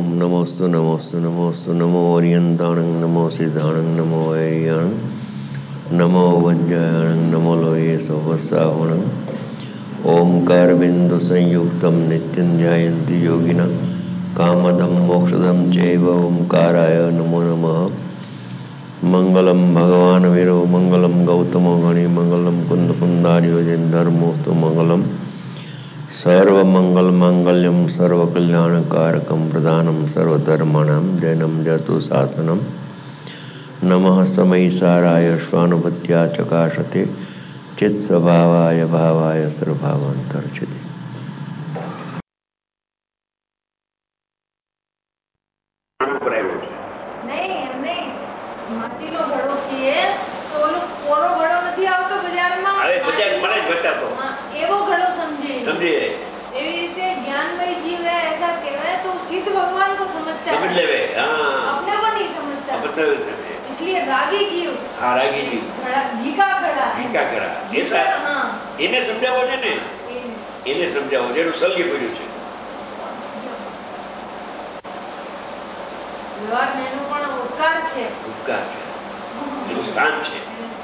ओम नमोस्तु नमोस्तु नमोस्तु नमो ओरियंताणं नमो सिद्धाणं नमो ऐरियाणं नमो वज्रायणं नमो लोये सहस्रावणं ओंकार बिंदु संयुक्तं नित्यं ध्यायन्ति योगिनः कामदं मोक्षदं चैव ओंकाराय नमो नमः। मंगलम भगवान वीरो मंगलम गौतमो गणि मंगलम कुंद कुंदार्यो जैन धर्मोस्तु मंगलम सर्वमंगल मांगल्यम सर्वकल्याणकारकम प्रधानम सर्वधर्माणां जैनम जतु शासनम नमः समयिसाराय स्वानुभूत्या चकाशते चित्स्वभावाय भावाय सर्वभावांतर्चिते। इसलिए रागी जीव, हाँ रागी जीव घीका खड़ा એને સમજાવો છે ને, એને સમજાવો જેનું સલગી પડ્યું છે. વ્યવહાર એનું પણ ઉપકાર છે, ઉપકાર છે, એનું સ્થાન છે.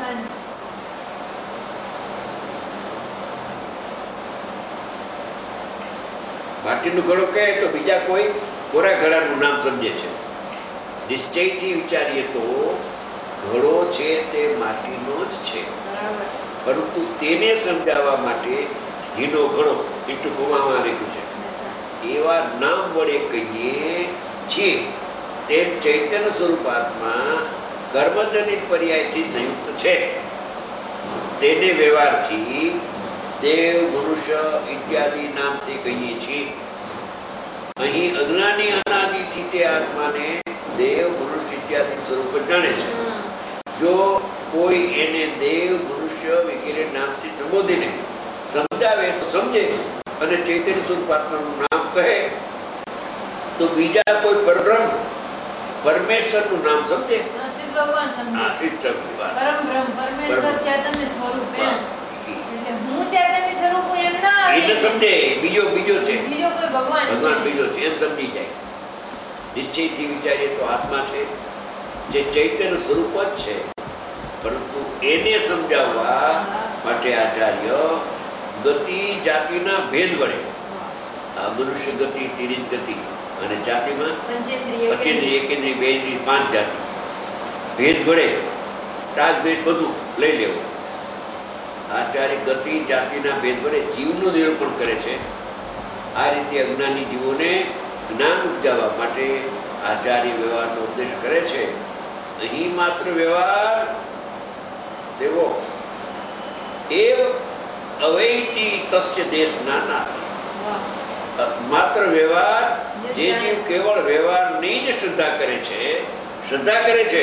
માટીનું ઘડો કહે તો બીજા કોઈ કોરા ઘડાનું નામ સમજે છે. નિશ્ચયથી વિચારીએ તો ઘડો છે તે માટીનો જ છે, પરંતુ તેને સમજાવવા માટે ઘીનો ઘડો એટલું ગુમાવવા રાખ્યું છે. એવા નામ વડે કહીએ છીએ તેમ ચૈતન્ય સ્વરૂપ આત્મા કર્મજનિત પર્યાયથી સંયુક્ત છે. તેને વ્યવહારથી દેવ મનુષ્ય ઇત્યાદિ નામથી કહીએ છીએ. અહીં અજ્ઞાની અનાદિથી તે આત્માને દેવ મનુષ્ય ઇત્યાદિ સ્વરૂપ જાણે છે. જો કોઈ એને દેવ મનુષ્ય વગેરે નામથી સંબોધીને સમજાવે તો સમજે અને ચૈતન્ય સ્વરૂપ આત્માનું નામ કહે તો બીજા કોઈ પરબ્રહ્મ પરમેશ્વરનું નામ સમજે. ભગવાન સમજે. પરમ બ્રહ્મ પરમેશ્વર ચૈતન્ય સ્વરૂપ એમ. એટલે હું ચૈતન્ય સ્વરૂપ એમ ના એને સમજે. બીજો છે, બીજો કોઈ ભગવાન બીજો છે એમ સમજી જાય. નિશ્ચયથી વિચારીએ તો આત્મા છે જે ચૈતન્ય સ્વરૂપ જ છે, પરંતુ એને સમજાવવા માટે આચાર્ય ગતિ જાતિના ભેદ વડે આ મનુષ્ય ગતિ, તિરીજ ગતિ અને જાતિમાં પંચેન્દ્રિય, એકેન્દ્રિય, બેન્દ્રિય 5 જાતિ ભેદ વડે રાગ દ્વેષ બધું લઈ લેવું. આચાર્ય ગતિ જાતિના ભેદ વડે જીવનું નિરૂપણ કરે છે. આ રીતે અજ્ઞાની જીવોને જ્ઞાન ઉપજાવવા માટે આચાર્ય વ્યવહારનો ઉપદેશ કરે છે. અહીં માત્ર વ્યવહાર દેવો એવ અવૈતિ તસ્ય દેશ નાના. માત્ર વ્યવહાર જે જીવ કેવળ વ્યવહારની જ શ્રદ્ધા કરે છે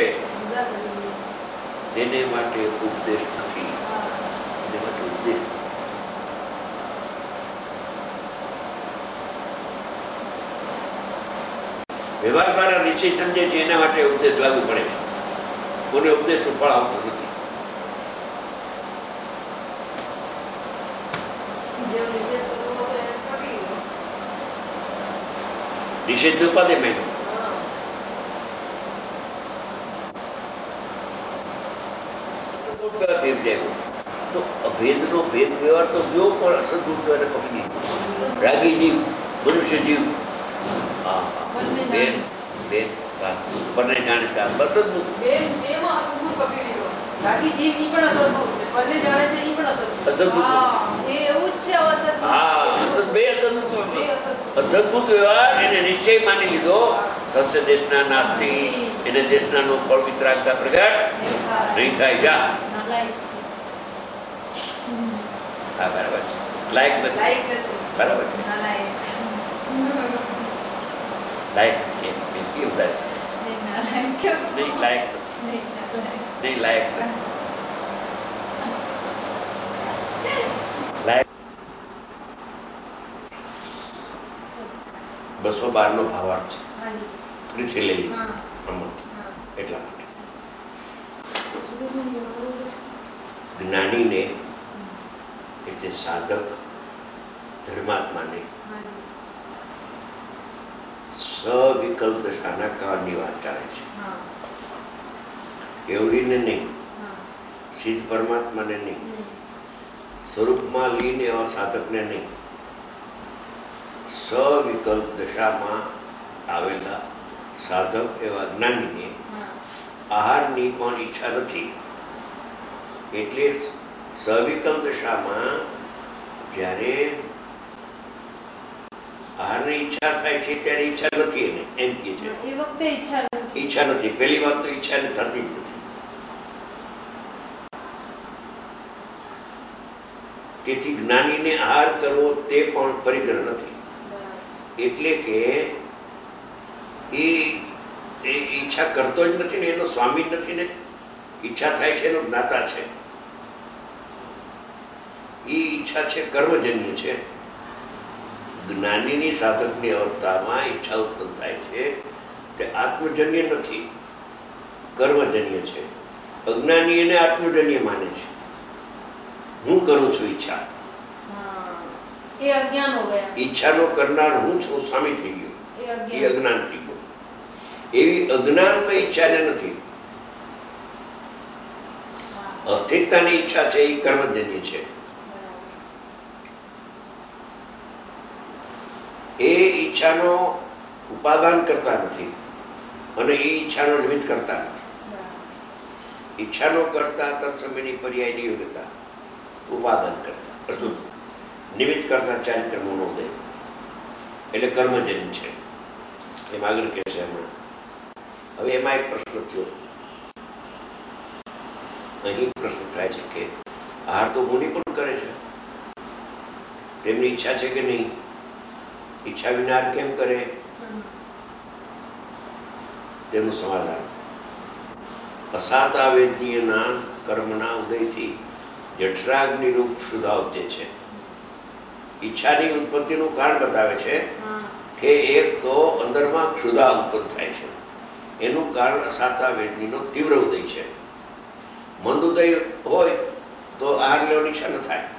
તેને માટે ઉપદેશ નથી. તેને માટે ઉપદેશ વ્યવહાર દ્વારા નિશ્ચય સમજે છે એના માટે ઉપદેશ લાગુ પડે છે. કોને ઉપદેશનું ફળ આવતું નથી. નિષેધ ઉપાધિ મેં તો અભેદનો ભેદ વ્યવહાર તો જો પણ અસદભૂત પકડી રાગી જીવ, મનુષ્ય જીવ બંને જાણતા અસદભૂત રાગી જીવ ની પણ અસદભૂત બંને જાણે છે ઈ પણ અસદભૂત. એ એવું જ છે અસદભૂત. હા બે અસદભૂત વ્યવહાર એને નિશ્ચય માની લીધો. થશે દેશના નાસ્તી એને દેશના નો ફળ વિતરાગતા પ્રગટ નહીં થાય. જા હા બરાબર છે. લાયક નથી. બરાબર છે. લાયક છે કેવું લાયક નહીં. લાયક નથી. નહીં લાયક નથી. 212 નો ભાવાર્થ છે. પૃથ્વી લઈ એટલા માટે જ્ઞાનીને એટલે સાધક ધર્માત્માને સવિકલ્પ દશાના કાળની વાત ચાલે છે. એવડીને નહીં, સિદ્ધ પરમાત્માને નહીં, સ્વરૂપમાં લીન એવા સાધકને નહીં, સવિકલ્પ દશામાં આવેલા સાધક એવા જ્ઞાનીને આહારની પણ ઈચ્છા નથી. એટલે સવિકલ્પ દશામાં જ્યારે આહારની ઈચ્છા થાય છે ત્યારે ઈચ્છા નથી એને, એમ કે છે. એ વખતે ઈચ્છા નથી. પહેલી વાત તો ઈચ્છા થતી જ નથી. તેથી જ્ઞાનીને આહાર કરવો તે પણ પરિગ્રહ નથી. એટલે કે એ ઈચ્છા કરતો જ નથી ને, એનો સ્વામી જ નથી ને. ઈચ્છા થાય છે એનો જ્ઞાતા છે. એ ઈચ્છા છે કર્મજન્ય છે. જ્ઞાનીની સાધકની અવસ્થામાં ઈચ્છા ઉત્પન્ન થાય છે તે આત્મજન્ય નથી, કર્મજન્ય છે. અજ્ઞાની એને આત્મજન્ય માને છે. હું કરું છું ઈચ્છા, એ અજ્ઞાન હો ગયા. ઈચ્છાનો કરનાર હું છું, સ્વામી થઈ ગયો, એ અજ્ઞાન થઈ ગયો. એવી અજ્ઞાનમાં ઈચ્છાને નથી. અસ્થિરતાની ઈચ્છા છે એ કર્મજન્ય છે. એ ઈચ્છાનો ઉપાદાન કરતા નથી અને એ ઈચ્છાનો નિમિત્ત કરતા નથી. ઈચ્છાનો કરતા તત્સમયની પર્યાયની યોગ્યતા, ઉપાદાન કરતા અર્થું નિમિત્ત કરતા ચારિત્ર મનોદય એટલે કર્મજન્ય છે. એમ આગળ કહે છે હમણાં. હવે એમાં એક પ્રશ્ન થયો. અહીં પ્રશ્ન થાય છે કે આહાર તો મુનિ પણ કરે છે, તેમની ઈચ્છા છે કે નહીં? ઈચ્છા વિના કેમ કરે? તેનું સમાધાન અસાતા વેદનીયના કર્મના ઉદયથી જઠરાગ્નિ રૂપ ક્ષુધા ઉપજે છે. ઈચ્છાની ઉત્પત્તિનું કારણ બતાવે છે કે એક તો અંદરમાં ક્ષુધા ઉત્પન્ન થાય છે. એનું કારણ અસાતા વેદનીનો તીવ્ર ઉદય છે. મંદ ઉદય હોય તો આહાર લેવાની ઈચ્છા ન થાય.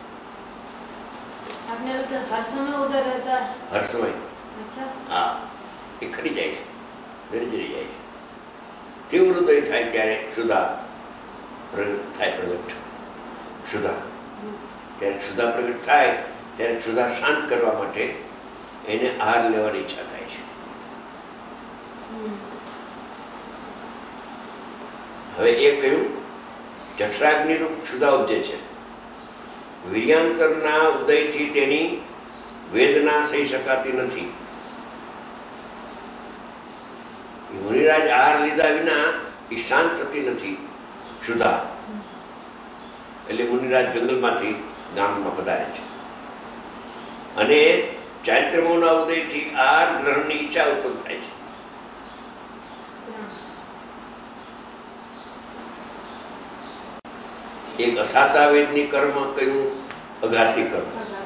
हर समय उधर रहता है. हर समय. अच्छा. हाँ, એ ખરી જાય છે, ધીરે ધીરે જાય છે. તીવ્ર ઉદય થાય ત્યારે ક્ષુધા થાય, પ્રગટ ક્ષુધા. ત્યારે ક્ષુધા પ્રગટ થાય ત્યારે ક્ષુધા શાંત કરવા માટે એને આહાર લેવાની ઈચ્છા થાય છે. હવે એ કહ્યું જઠરાગ્નિ રૂપ ક્ષુધા ઉપજે છે. વીર્યાંતરના ઉદયથી તેની વેદના સહી શકાતી નથી. મુનિરાજ આહાર લીધા વિના એ શાંત થતી નથી ક્ષુધા. એટલે મુનિરાજ જંગલમાંથી ગામમાં પધારે છે અને ચારિત્રમોના ઉદયથી આહાર ગ્રહણની ઈચ્છા ઉત્પન્ન થાય છે. એક અસાતા વેદની કર્મ કયું? અઘાતી કર્મ.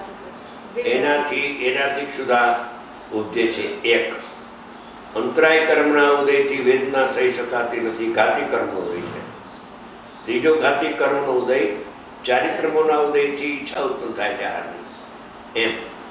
એનાથી ક્ષુધા ઉપજે છે. એક અંતરાય કર્મના ઉદયથી વેદના સહી શકાતી નથી, ઘાતી કર્મનો ઉદય છે. ત્રીજો ઘાતી કર્મનો ઉદય ચારિત્રમોના ઉદયથી ઈચ્છા ઉત્પન્ન થાય છે આહારની. એમ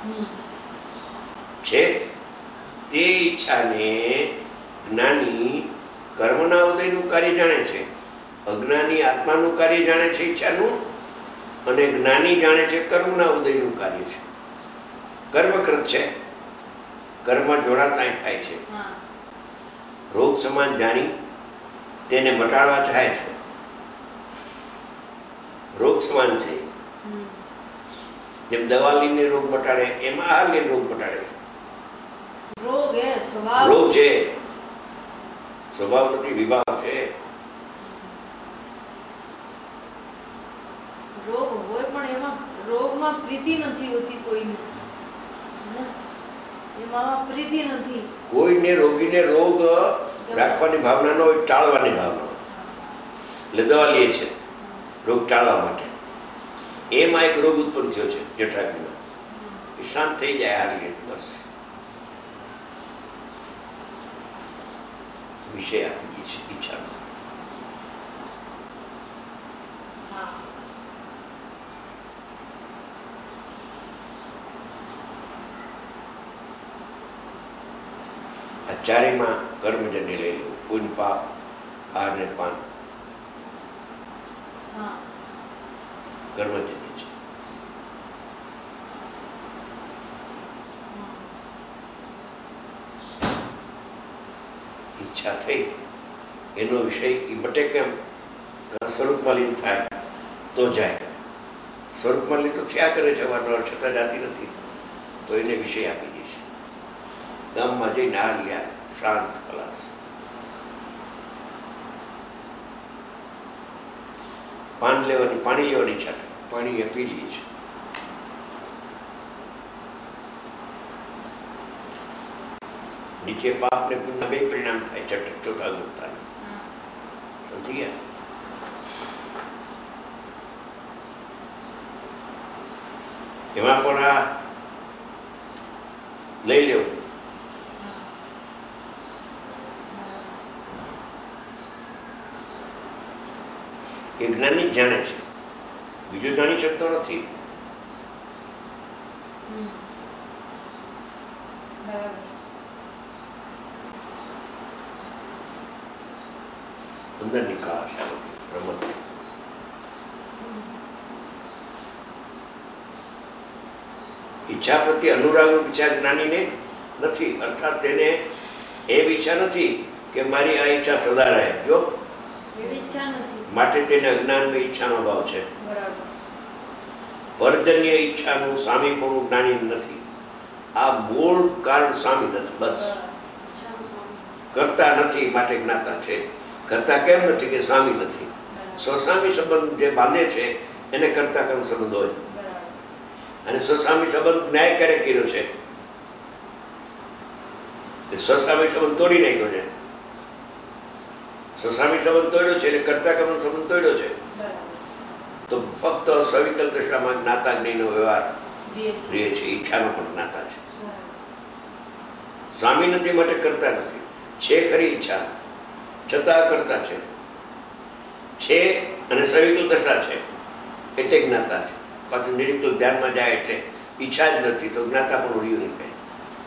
છે. તે ઈચ્છાને જ્ઞાની કર્મના ઉદયનું કાર્ય જાણે છે, અજ્ઞાની આત્માનું કાર્ય જાણે છે ઈચ્છાનું, અને જ્ઞાની જાણે છે કર્મના ઉદયનું કાર્ય છે. કર્મકૃત છે, કર્મ જોડાતા થાય છે. રોગ સમાન જાણી તેને મટાડવા ચાહે છે. રોગ સમાન છે. જેમ દવા લઈને રોગ મટાડે એમ આહાર લઈને રોગ મટાડે છે. રોગ છે, સ્વભાવ નથી, વિભાવ છે. રોગ હોય પણ એમાં રોગમાં પ્રીતિ નથી હોતી કોઈની. એમાં પ્રીતિ નથી. કોઈને રોગીને રોગ રાખવાની ભાવના ન હોય, ટાળવાની ભાવના હોય. એટલે દવા લે છે રોગ ટાળવા માટે. એમાં એક રોગ ઉત્પન્ન થયો છે જઠરાગ્નિમાં. એ શાંત થઈ જાય હારી લે બસ. વિષય આપી દે છે ઈચ્છાનો. આ ચારેયમાં કર્મજન્ય લઈ લેવું. પુણ્ય, પાપ, આહાર ને પાન હા કર્મજન્ય છે. ઈચ્છા થઈ એનો વિષય એ મટે કેમ? સ્વરૂપમાં લીન થાય તો જાય. સ્વરૂપમાં લીન તો થયા કરે છે, વારંવાર છતાં જાતી નથી, તો એને વિષય આપી દે છે. ગામમાં જઈને હાર લ્યા, શાંત, ખલાસ. પાન લેવાની, પાણી લેવાની ઈચ્છા થાય, પાણી એ પી લઈએ છે. નીચે પાપ ને પુણ્ય બે પરિણામ થાય, છઠ્ઠા ચોથા ગુણતા. સમજી ગયા? એમાં પણ આ લઈ લેવું. એ જ્ઞાની જ જાણે છે, બીજું જાણી શકતો નથી. અંદરની કળા છે, રમત. ઈચ્છા પ્રત્યે અનુરાગ ઈચ્છા જ્ઞાનીને નથી, અર્થાત તેને એવી ઈચ્છા નથી કે મારી આ ઈચ્છા સદા રહે. જો માટે તેને અજ્ઞાનમાં ઈચ્છાનો ભાવ છે. વર્જન્ય ઈચ્છાનું સામીપણું જ્ઞાની નથી. આ મૂળ કારણ સામી નથી. બસ કરતા નથી માટે જ્ઞાતા છે. કરતા કેમ નથી કે સામી નથી. સ્વસામી સંબંધ જે બાંધે છે એને કરતા કર્મ સંબંધ હોય. અને સ્વસામી સંબંધ ન્યાય ક્યારે કર્યો છે? સ્વસામી સંબંધ તોડી નાખ્યો છે. સ્વસામી સંબંધ તોડ્યો છે એટલે કરતા કર્મ સંબંધ તોડ્યો છે. તો ફક્ત સવિકલ્પ દશામાં જ્ઞાતા જ્ઞાનનો વ્યવહાર રહે છે. ઈચ્છાનો પણ જ્ઞાતા છે. સ્વામી નથી માટે કરતા નથી. છે ખરી ઈચ્છા, છતાં કરતા છે અને સવિકલ્પ દશા છે એટલે જ્ઞાતા છે. પાછું નિરીકલ ધ્યાનમાં જાય એટલે ઈચ્છા જ નથી, તો જ્ઞાતા પણ રહ્યું નહીં કઈ.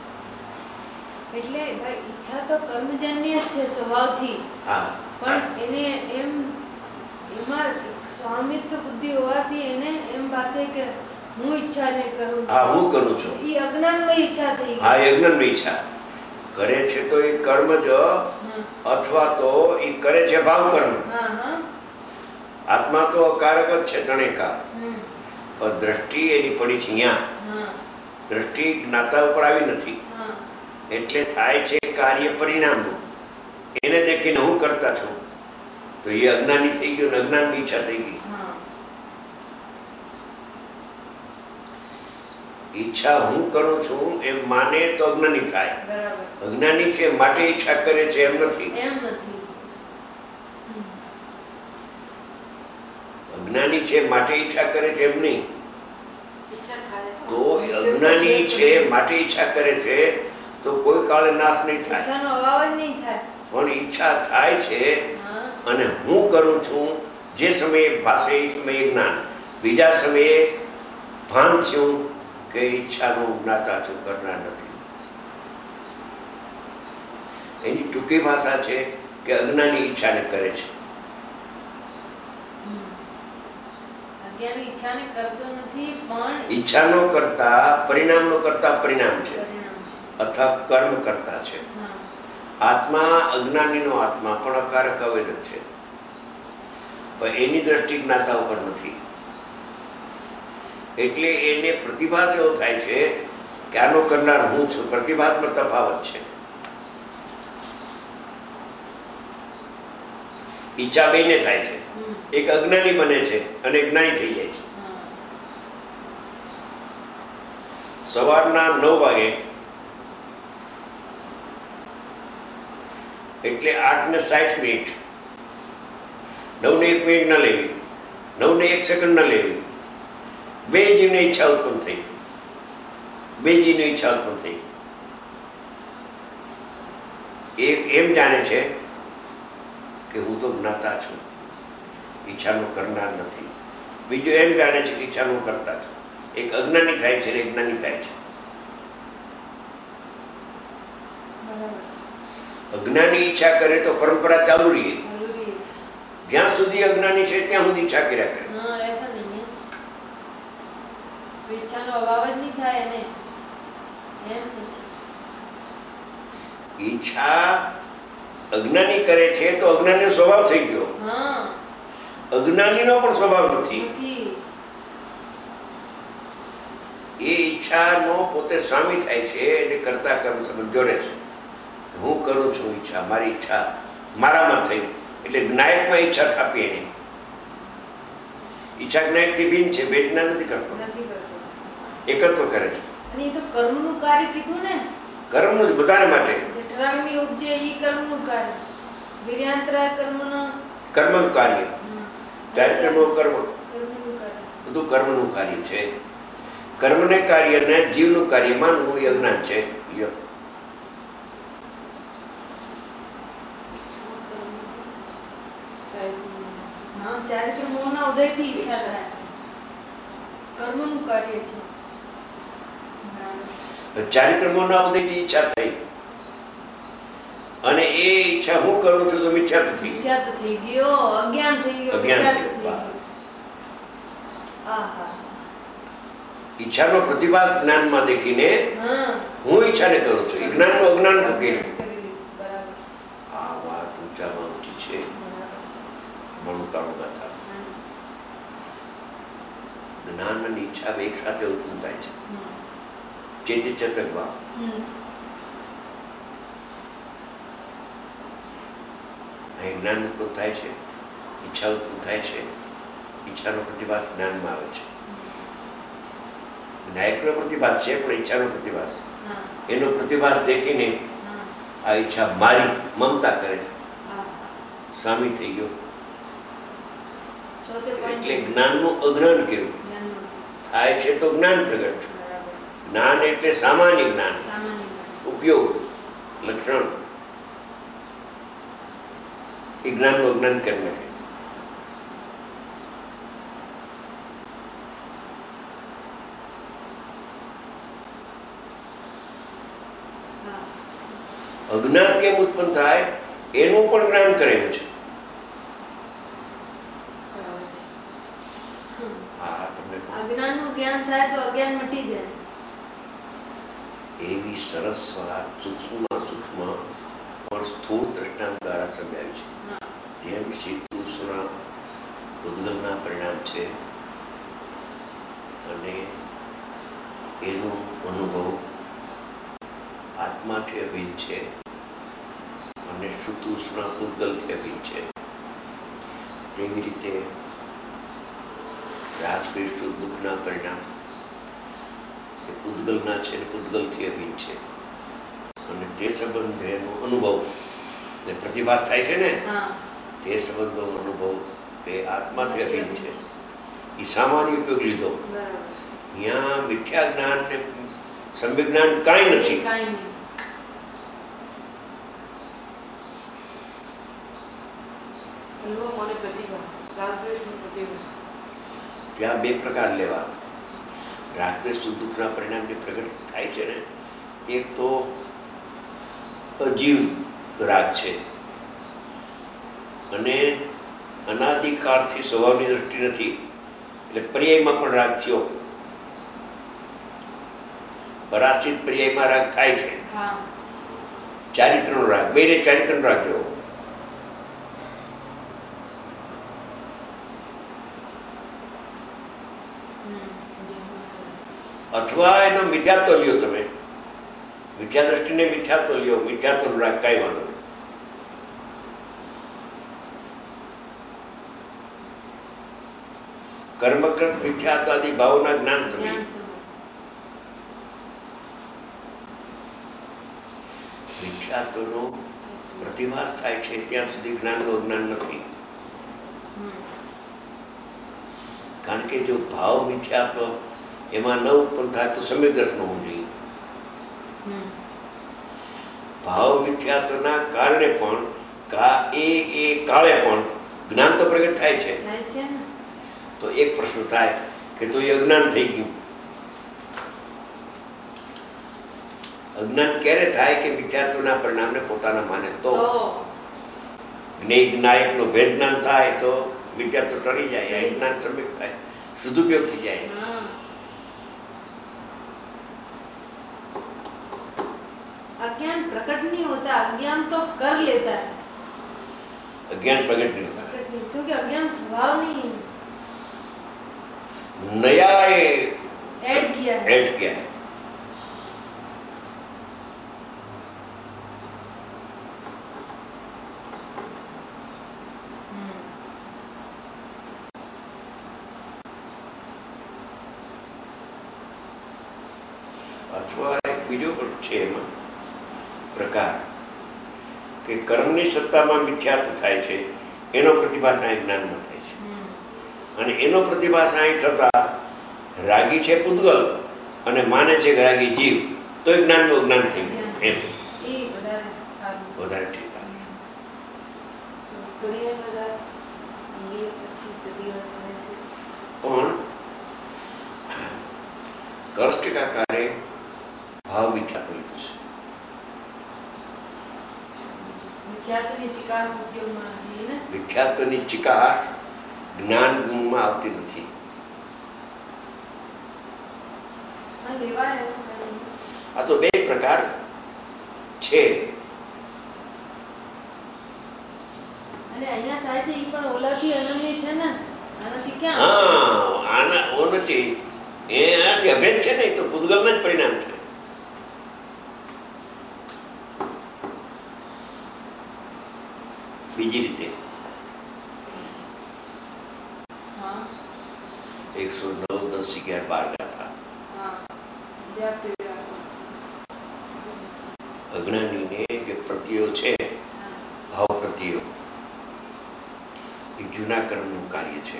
એટલે ભાઈ ઈચ્છા તો કર્મજન્ય જ છે સ્વભાવથી. હા, પણ એને એમ એમાં સ્વામિત્વ બુદ્ધિ હોવાથી એને એમ પાસે કે હું ઈચ્છા ને કરું. હા, હું કરું છું. એ અજ્ઞાનમય ઈચ્છા થઈ. હા, એ અજ્ઞાનમય ઈચ્છા કરે છે તો એ કર્મ જ, અથવા તો એ કરે છે ભાવ કર્મ. આત્મા તો અકારક જ છે, તણેકા. પણ દ્રષ્ટિ એની પડી છે અહીંયા. દ્રષ્ટિ જ્ઞાતા ઉપર આવી નથી, એટલે થાય છે કાર્ય પરિણામનું. એને દેખીને હું કરતા છું, તો એ અજ્ઞાની થઈ ગયો ને અજ્ઞાનની ઈચ્છા થઈ ગઈ. ઈચ્છા હું કરું છું એમ માને તો અજ્ઞાની થાય. અજ્ઞાની છે માટે ઈચ્છા કરે છે એમ નથી. અજ્ઞાની છે માટે ઈચ્છા કરે છે એમ નહીં. તો અજ્ઞાની છે માટે ઈચ્છા કરે છે તો કોઈ કાળે નાશ નહીં થાય. પણ ઈચ્છા થાય છે અને હું કરું છું જે સમયે ભાષે એ સમયે જ્ઞાન, બીજા સમયે ભાન થયું કે ઈચ્છાનું જ્ઞાતા છું, કરનાર નથી. એની ટૂંકી ભાષા છે કે અજ્ઞાની ઈચ્છાને કરે છે. ઈચ્છાનો કરતા પરિણામનો કરતા પરિણામ છે, અથવા કર્મ કરતા છે. આત્મા અજ્ઞાનીનો આત્મા પણ અકારક અવેદક છે, પણ એની દ્રષ્ટિ જ્ઞાતા ઉપર નથી. એટલે એને પ્રતિભાત એવો થાય છે કે આનો કરનાર હું છું. પ્રતિભાતમાં તફાવત છે. ઈચ્છા બેને થાય છે. એક અજ્ઞાની બને છે અને જ્ઞાની થઈ જાય છે. સવારના 9 વાગે એટલે 8:60, 9:01 ન લેવી, 9:01 ન લેવી. બે જીવની ઈચ્છા ઉત્પન્ન થઈ. બે જીવની ઈચ્છા ઉત્પન્ન થઈ. એક એમ જાણે છે કે હું તો જ્ઞાતા છું, ઈચ્છાનું કરનાર નથી. બીજું એમ જાણે છે કે ઈચ્છાનું કરતા છું. એક અજ્ઞાની થાય છે અને જ્ઞાની થાય છે. અજ્ઞાની ઈચ્છા કરે તો પરંપરા ચાલુ રહીએ. जरूरी है. જ્યાં સુધી અજ્ઞાની છે ત્યાં સુધી ઈચ્છા કર્યા કરે. हाँ ऐसा नहीं है. तो इच्छा नो अभाव જ નહીં થાય ને એમ નથી. ઈચ્છા અજ્ઞાની કરે છે તો અજ્ઞાનીનો સ્વભાવ થઈ ગયો. હા અજ્ઞાનીનો પણ સ્વભાવ નથી. નથી. એ ઈચ્છાનો પોતે સ્વામી થાય છે એટલે કરતા કર્મ સંબંધ જોડે છે. હું કરું છું ઈચ્છા, મારી ઈચ્છા મારામાં થઈ એટલે જ્ઞાયકમાં ઈચ્છા થાપી એને. ઈચ્છા જ્ઞાયકથી ભિન્ન છે, ભેદના નથી કરતો, નથી કરતો. એકત્વ કરે છે. અને એ તો કર્મનું કાર્ય કીધું ને. કર્મનું જ બધાને માટે. જઠરાગ્નિ ઉપજે ઈ કર્મનું કાર્ય. વીર્યાંતરા કર્મનો કર્મનું કાર્ય. ચારિત્રનો કર્મ કર્મનું કાર્ય. બધું કર્મનું કાર્ય છે. કર્મને કાર્યને જીવનું કાર્ય માનવું એ અજ્ઞાન છે. હા ચારિત્ર મોહના ઉદયથી ઈચ્છા થાય. કર્મનું કાર્ય છે. ચારિત્ર મોહના ઉદયથી ઈચ્છા થઈ અને એ ઈચ્છા હું કરું છું તો મિથ્યા થઈ. મિથ્યા તો થઈ ગયો, અજ્ઞાન થઈ ગયો, અજ્ઞાન મિથ્યા થઈ તો થઈ ગયું. ગયો. આહા. ઈચ્છાનો પ્રતિભાસ જ્ઞાનમાં દેખીને હા હું ઈચ્છાને કરું છું. એ જ્ઞાનનું અજ્ઞાન તો કે બરાબર. આ વાત ઊંચામાં ઊંચી છે. બરાબર છે. મણુતાણું ગાથા. જ્ઞાન અને ઈચ્છા એક સાથે ઉત્પન્ન થાય છે. ચેતી ચેતક ભાવ. અહીં જ્ઞાન ઉત્પન્ન થાય છે, ઈચ્છા ઉત્પન્ન થાય છે. ઈચ્છાનો પ્રતિભાસ જ્ઞાનમાં આવે છે. ન્યાયનો પ્રતિભાસ છે પણ ઈચ્છાનો પ્રતિભાસ. એનો પ્રતિભાસ દેખીને આ ઈચ્છા મારી મમતા કરે, સ્વામી થઈ ગયો. એટલે જ્ઞાનનું અજ્ઞાન કેવું થાય છે તો જ્ઞાન પ્રગટ. જ્ઞાન એટલે સામાન્ય જ્ઞાન, ઉપયોગ, લક્ષણ. એ જ્ઞાનનું અજ્ઞાન કેમ નથી? અજ્ઞાન કેમ ઉત્પન્ન થાય એનું પણ જ્ઞાન કરેલું છે. અજ્ઞાનનું જ્ઞાન થાય તો અજ્ઞાન મટી જાય. એવી સરસ વાત સૂક્ષ્મમાં સૂક્ષ્મ પણ સ્થૂળ દ્રષ્ટાંત દ્વારા સમજાવી છે. જેમ શીતોષ્ણ ઉદ્ગલના પરિણામ છે અને એનો અનુભવ આત્માથી અભિન્ન છે અને શુતુષ્ણ ઉદ્ગલથી અભિન્ન છે. તેવી રીતે રાગ દ્વેષ દુઃખના પરિણામ ઉદ્ગલના છે, ઉદ્ગલથી અભિન્ન છે અને તે સંબંધેનો અનુભવ જે પ્રતિભાસ થાય છે ને તે સંબંધોનો અનુભવ તે આત્માથી અભિન્ન છે. એ સામાન્ય ઉપયોગ લીધો. ત્યાં મિથ્યા જ્ઞાન ને સમ્યક જ્ઞાન કાંઈ નથી. ત્યાં બે પ્રકાર લેવા. રાગદ્વેષ દુઃખના પરિણામ જે પ્રગટ થાય છે ને, એક તો અજીવ રાગ છે અને અનાદિકાળથી સ્વભાવની દ્રષ્ટિ નથી એટલે પર્યાયમાં પણ રાગ થયો. પરાશ્રિત પર્યાયમાં રાગ થાય છે. ચારિત્રનો રાગ, બેને ચારિત્રનો રાગ જોવો. અથવા એનો મિથ્યાત્વ લ્યો તમે, મિથ્યા દ્રષ્ટિને મિથ્યાત્વ લ્યો, મિથ્યાત્વ રાગ કાંઈ વાંધો નહીં. કર્મકૃત મિથ્યાત્વાદી ભાવના જ્ઞાન સમય મિથ્યાત્વનો પ્રતિભાસ થાય છે ત્યાં સુધી જ્ઞાનનું અજ્ઞાન નથી. કારણ કે જો ભાવ મિથ્યાત્વ એમાં ન ઉત્પન્ન થાય તો સમ્યક દર્શન હોવું જોઈએ. ભાવ મિથ્યાત્વના કારણે પણ એ કાળે પણ જ્ઞાન તો પ્રગટ થાય છે. તો એક પ્રશ્ન થાય કે તો એ અજ્ઞાન થઈ ગયું. અજ્ઞાન ક્યારે થાય કે મિથ્યાત્વના પરિણામને પોતાના માને તો જ્ઞાયકનો ભેદ જ્ઞાન થાય તો મિથ્યાત્વ ટળી જાય, જ્ઞાન સમ્યક થાય, સદુપયોગ થઈ જાય. अज्ञान प्रकट नहीं होता, अज्ञान तो कर लेता है. अज्ञान प्रकट नहीं होता क्योंकि अज्ञान स्वभाव नहीं है, नया ऐड किया है. અથવા એક બીજો પણ છે એમાં પ્રકાર કે કર્મની સત્તામાં મિથ્યાત્વ થાય છે, એનો પ્રતિભાસ અહીં જ્ઞાનમાં થાય છે. અને એનો પ્રતિભાસ અહીં થતા રાગી છે પૂતગલ અને માને છે કે રાગી જીવ, તો એ જ્ઞાનનું અજ્ઞાન થઈ ગયું. એમ વધારે ઠીક આવે. પણ કર્ષટિકાકારે ભાવ મિથ્યાત્વ લીધું છે. મિથ્યાત્વની ચિકાસ જ્ઞાન ગુણમાં આવતી નથી. આ તો બે પ્રકાર છે. અને અહીંયા થાય છે એ પણ ઓલાથી અનન્ય છે ને, આનાથી ક્યાં? હા, આના ઓ નથી, એ આનાથી અભેદ છે ને, એ તો પૂતગલના જ પરિણામ છે. બીજી રીતે 109, 10, 11, 12 ગાથા અજ્ઞાનીને જે પ્રત્યયો છે, ભાવ પ્રત્યયો, એ જૂના કર્મનું કાર્ય છે.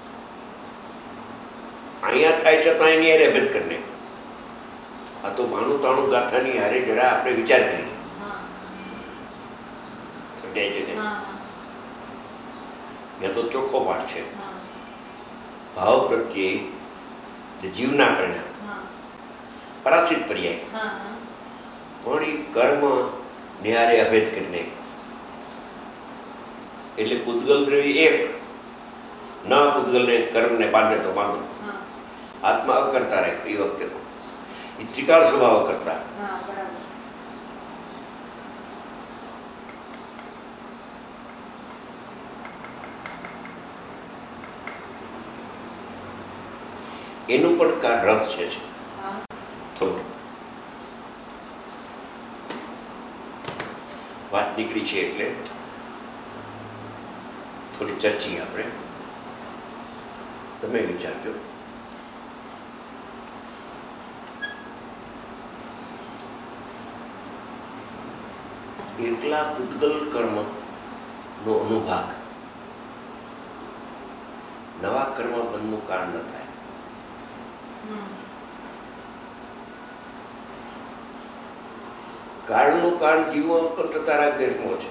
અહીંયા થાય છતાં એની હારે અભેદ કરીને. આ તો 92, 93 ગાથાની હારે જરા આપણે વિચાર કરીએ. સમજાય છે ને? ત્યાં તો ચોખ્ખો પાઠ છે. ભાવ પ્રત્યે જીવના પરિણામ પરાશ્રિત પર્યાય, પણ એ કર્મ નિહારે અભેદ કરીને. એટલે પૂતગલ દ્રવ્ય એક ન પૂતગલને કર્મને બાંધે તો બાંધો. આત્મા અકર્તા રહે એ વખતે તો એ ત્રિકાળ સ્વભાવ કરતા. એનું પણ રસ છે થોડું. વાત નીકળી છે એટલે થોડી ચર્ચી આપણે. તમે વિચારજો. એકલા પૂતગલ કર્મ નો અનુભાગ નવા કર્મ બંધનું કારણ ન થાય. કાળનું કારણ જીવવા પણ થતા રાગદ્વેષમો છે.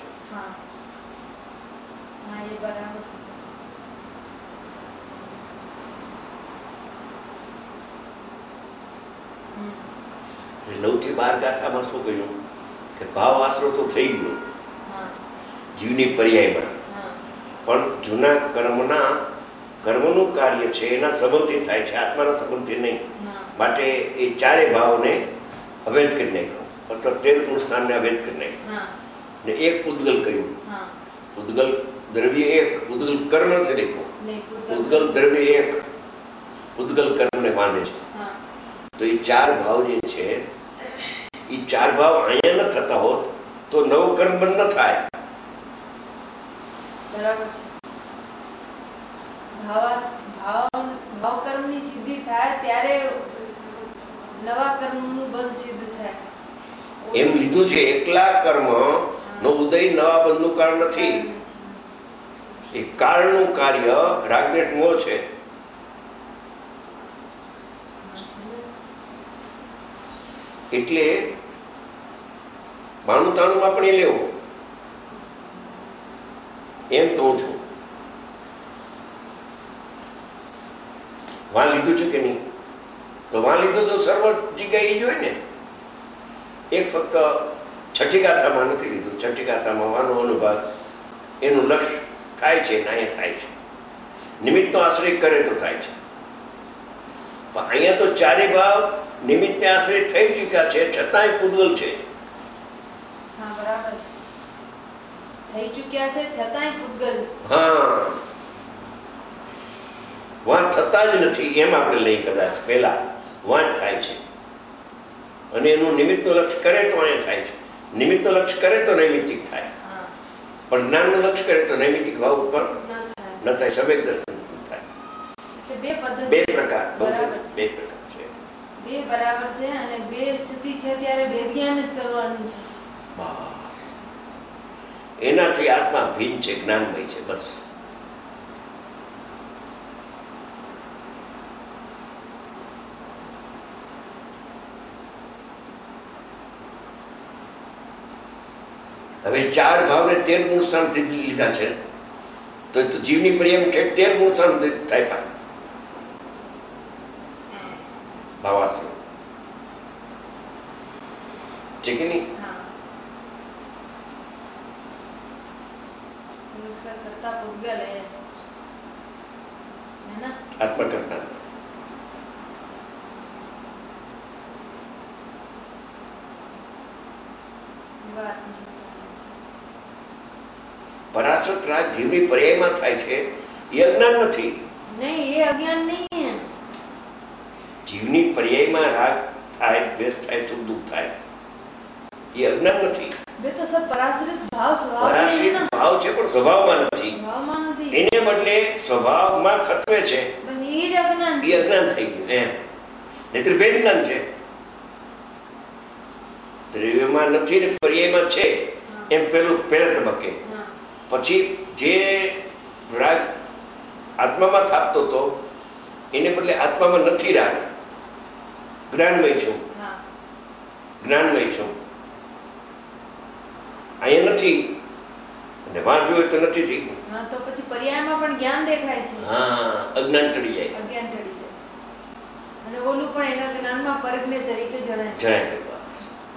એટલે 9 થી 12 ગાથામાં શું કહ્યું કે ભાવ આશરો તો થઈ ગયો જીવની પર્યાયમાં, પણ જૂના કર્મનું કાર્ય છે એના સંબંધથી થાય છે, આત્માના સંબંધથી નહીં. માટે એ ચારે ભાવને અભેદ કરી નાખ્યો, અથવા 13 સ્થાનને અભેદ કરી નાખ્યો ને એક પૂતગલ કહ્યું. પૂતગલ દ્રવ્ય એક, પૂતગલ કર્મ નથી દેખો. પૂતગલ દ્રવ્ય એક, પૂતગલ કર્મને બાંધે છે. તો એ ચાર ભાવ જે છે, એ ચાર ભાવ અહીંયા ન થતા હોત તો નવું કર્મ બંધ ન થાય. બરાબર છે. ભાવ કર્મની સિદ્ધિ થાય ત્યારે નવા કર્મનું બંધ સિદ્ધ થાય એમ લીધું છે. એકલા કર્મ નો ઉદય નવા બંધનું કારણ નથી. એ કાળનું કાર્ય રાગદ્વેષ મોહ છે. એટલે 92-93 પણ એ લેવું એમ કહું છું. વાં લીધું છે કે નહીં? તો વાં લીધું તો સર્વ જગ્યાએ જ હોય ને. એક ફક્ત છઠ્ઠી ગાથામાં નથી લીધું. છઠ્ઠી ગાથામાં વાનો અનુભાગ એનું લક્ષ્ય થાય છે ને અહીંયા થાય છે. નિમિત્તનો આશ્રય કરે તો થાય છે. પણ અહીંયા તો ચારે ભાવ નિમિત્તને આશ્રય થઈ ચૂક્યા છે, છતાંય પૂદગલ છે. હા, બરાબર છે. થઈ ચૂક્યા છે છતાંય પૂદગલ. હા, વાંચ થતા જ નથી એમ આપણે લઈ કદાચ પહેલા વાંચ થાય છે અને એનું નિમિત્તનું લક્ષ્ય કરે તો અહીંયા થાય છે. નિમિત્તનું લક્ષ્ય કરે તો નૈમિત્તિક થાય, પણ જ્ઞાનનું લક્ષ્ય કરે તો નૈમિત્તિક ભાવ ઉત્પન્ન ન થાય, સમ્યક દર્શન થાય. બે પદ્ધતિ, બે પ્રકાર, બરાબર બે પ્રકાર છે. બે બરાબર છે અને બે સ્થિતિ છે ત્યારે ભેદ જ્ઞાન જ કરવાનું છે. એનાથી આત્મા ભિન્ન છે, જ્ઞાનમય છે. બસ હવે 4 ભાવને 13 મૂળ સ્થાનથી લીધા છે તો જીવની પ્રિયમ ઠેઠ 13 મૂળ સ્થાન થાય પાછું ભાવાશ્રમ છે કે નહીં? કરતા પૂદગલ है ना, આત્મા કરતા પરાશ્રત રાગ જીવની પર્યાયમાં થાય છે, એ અજ્ઞાન નથી. નહીં, એ અજ્ઞાન નહીં है. જીવની પર્યાયમાં રાગ થાય, દ્વેષ થાય, સુખ દુઃખ થાય, એ અજ્ઞાન નથી. वे तो सब पराश्रित भाव स्वभाव से है પરાશ્રિત ना, ભાવ છે પણ સ્વભાવમાં નથી. स्वभावમાં નથી. એને બદલે સ્વભાવમાં ખતવે છે, પણ એ જ અજ્ઞાન એ અજ્ઞાન થઈ ગયું એમ. નહીતર બે જ્ઞાન છે. દ્રવ્યમાં નથી ને પર્યાયમાં છે એમ પહેલા તબક્કે. પછી જે રાગ આત્મામાં થાપતો હતો એને બદલે આત્મામાં નથી રાગ, જ્ઞાનમય છું, જ્ઞાનમય છું. અહીંયા નથી અને વાં જોયું તો નથી થઈ ગયું. હા, તો પછી પર્યાયમાં પણ જ્ઞાન દેખાય છે. હા, અજ્ઞાન ટળી જાય, અજ્ઞાન ટળી જાય છે અને ઓલું પણ એના જ્ઞાનમાં પરજ્ઞ તરીકે જણાય છે. જણાય છે. બસ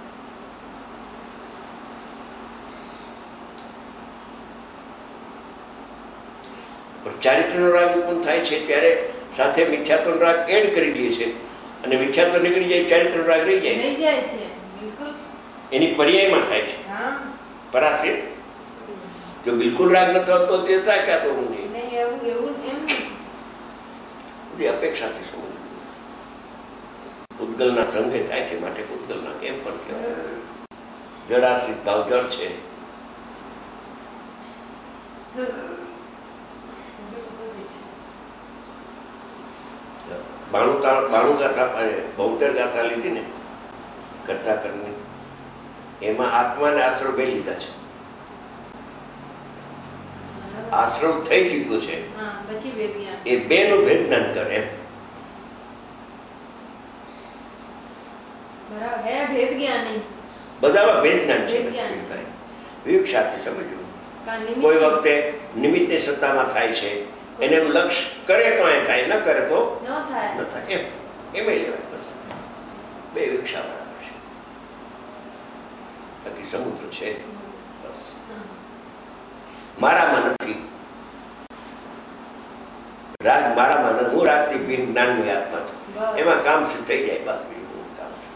પણ ચારિત્રનો રાગ ઉત્પન્ન થાય છે ત્યારે સાથે મિથ્યાત્વનો રાગ એડ કરી દે છે અને મિથ્યાત્વ નીકળી જાય, ચારિત્રનો રાગ રહી જાય. રહી જાય છે, બિલકુલ. એની પર્યાયમાં થાય છે. હા, પરાશ્રિત જો બિલકુલ રાગ ન થતો તે થાય ક્યાં તો ઊંધી નહીં, એવું એમ નહીં. બધી અપેક્ષાથી સમજવું. પૂદગલના સંગે થાય છે માટે પૂદગલના એમ પણ કહેવાય. જડાશ્રિત ભાવ જળ છે. બાણું ગાથા 72 ગાથા લીધી ને કરતા કરની, એમાં આત્માને આશ્રવ બે લીધા છે. આશ્રવ થઈ ચૂક્યો છે, પછી વેદ જ્ઞાન, એ બેનું ભેદ જ્ઞાન કરે એમ. બરાબર હે, ભેદ જ્ઞાન નહીં, બધામાં ભેદ જ્ઞાન છે. ભેદ જ્ઞાન છે. વિવેક સાથે સમજવું. કારણ નિમિત્ત કોઈ વખતે નિમિત્તની સત્તામાં થાય છે, એને એનું લક્ષ્ય કરે તો એ થાય, ન કરે તો ન થાય. ન થાય એમ. એમ લેવાય. બસ બે વિક્ષા બરાબર છે, બાકી સમુદ્ર છે. બસ મારામાં નથી રાગ, મારામાં નથી. હું રાગથી ભિન્ન જ્ઞાનની આત્મા છું, એમાં કામ સિદ્ધ થઈ જાય. બસ બીજું કામ છે.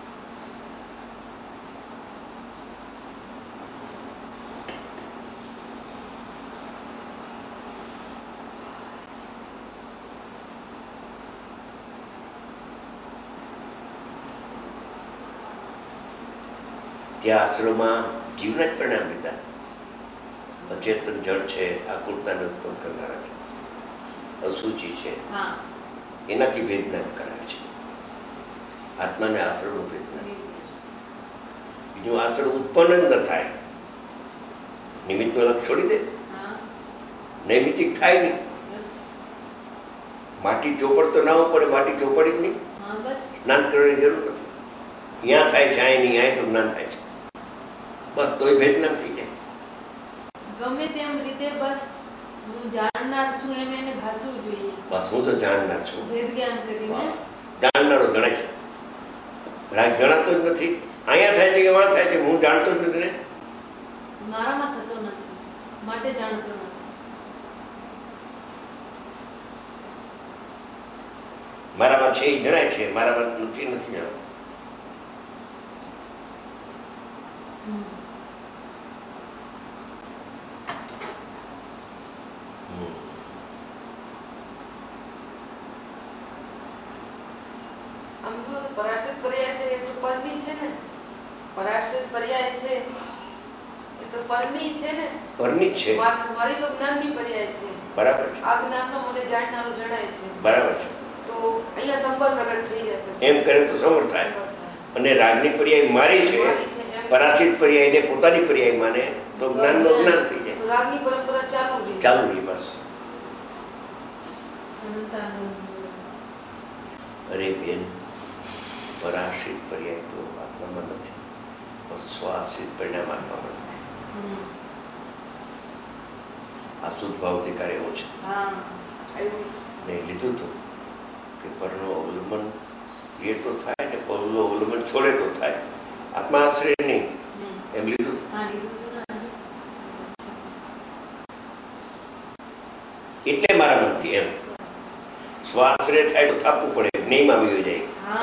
ત્યાં આશ્રમમાં જીવના જ પરિણામ લીધા. અચેતન જળ છે, આકુરતાને ઉત્પન્ન કરનારા છે, અસુચિ છે, એનાથી વેદના કરાવે છે. આત્માને આશ્રમનું વેદના, બીજું આશ્રમ ઉત્પન્ન જ ન થાય. નિમિત્તનો લક્ષ છોડી દે, નૈમિતિક થાય નહીં. માટી ચોપડ તો ના પડે, માટી ચોપડી જ નહીં. સ્નાન કરવાની જરૂર નથી. ત્યાં થાય છે, અહીં નહીં, અહીં તો જ્ઞાન થાય છે. બસ તોય ભેદ જ્ઞાન થઈ જાય. ગમે તેમ રીતે બસ હું જાણનાર છું એમ એને ભાસવું જોઈએ. બસ હું તો જાણનાર છું, ભેદ જ્ઞાન કરીને જાણનારો જણાય છે. રાગ જણાતો જ નથી, અહીંયા થાય છે કે વાં થાય છે, હું જાણતો જ નથી ને. મારામાં થતો નથી માટે જાણતો નથી. મારામાં છે એ જણાય છે, મારામાં નથી જાણતો. આમ જુઓ તો પરાશ્રિત પર્યાય છે એ તો પરની છે ને. પરાશ્રિત પર્યાય છે એ તો પરની છે ને. પરની જ છે. મારી તો જ્ઞાનની પર્યાય છે. બરાબર છે. આ જ્ઞાનનો મને જાણનારો જણાય છે. બરાબર છે. તો અહીંયા સંપર્ક પ્રગટ થઈ જાય છે. એમ કરે તો સમર્થ થાય. અને રાગની પર્યાય મારી છે, પરાશ્રિત પર્યાયને પોતાની પર્યાય માને તો જ્ઞાનનો જ્ઞાન થઈ જાય. રાગની પરંપરા ચાલુ રહી બસ. અરે બેન, પરાશ્રિત પર્યાય તો આત્મામાં નથી, સ્વાશ્રિત પરિણામ આત્મામાં નથી. આ શુદ્ધ ભાવ અધિકાર એવો છે. મેં લીધું હતું કે પરનો અવલંબન એ તો થાય ને પરનું અવલંબન છોડે તો થાય, આત્મા આશ્રય નહીં, એમ લીધું. એટલે મારા મનથી એમ સ્વાશ્રય થાય તો થાપવું પડે, જ્ઞેયમાં આવી જાય.